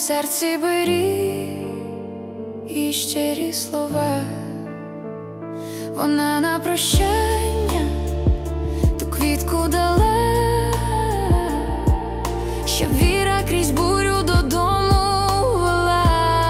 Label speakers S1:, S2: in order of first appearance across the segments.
S1: серці беріг і щирі слова. Вона на прощання ту квітку дала, щоб віра крізь бурю додому вела.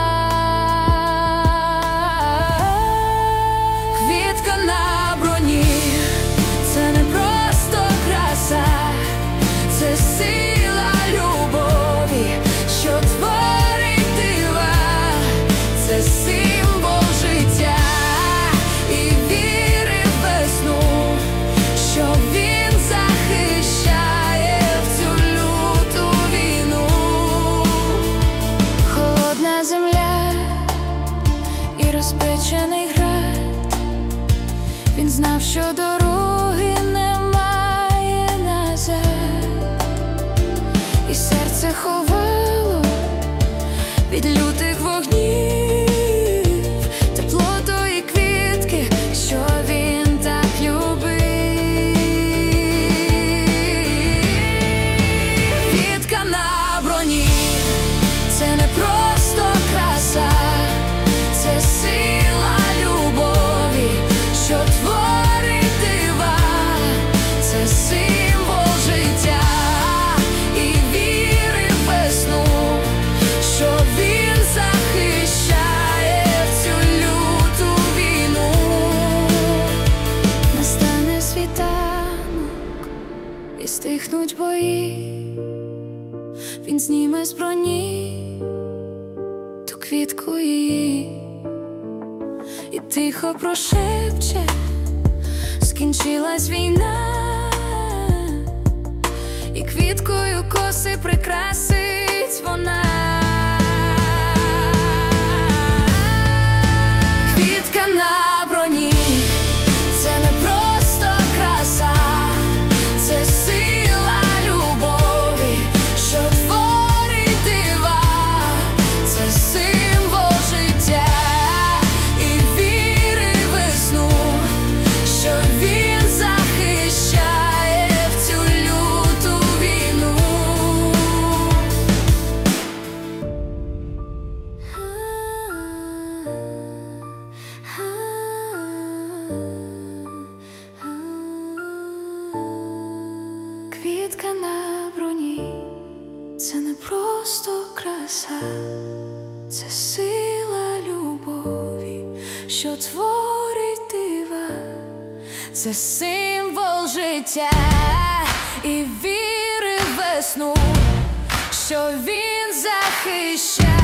S1: Квітка на броні — це не просто краса, це сила любові, що творить дива, це символ життя і віри в весну, що він захищає в цю люту війну. Холодна земля і розпечений град, він знав, що дороги немає назад, і серце ховало від лютих вогнів тепло тої квітки, що він так любив. Квітка на броні — це не просто краса, це сила любові, що творить дива, це символ життя і віри в весну, що він захищає в цю люту війну. Настане світанок і стихнуть бої, він зніме з броні ту квітку її і тихо прошепче: скінчилась війна, і квіткою коси прикрасить вона. Квітка на броні — це не просто краса, це сила любові, що творить дива, це символ життя і віри в весну, що він захищає в цю люту війну. Квітка на броні — це не просто краса, це сила любові, що творить дива, це символ життя і віри в весну, що він захищає.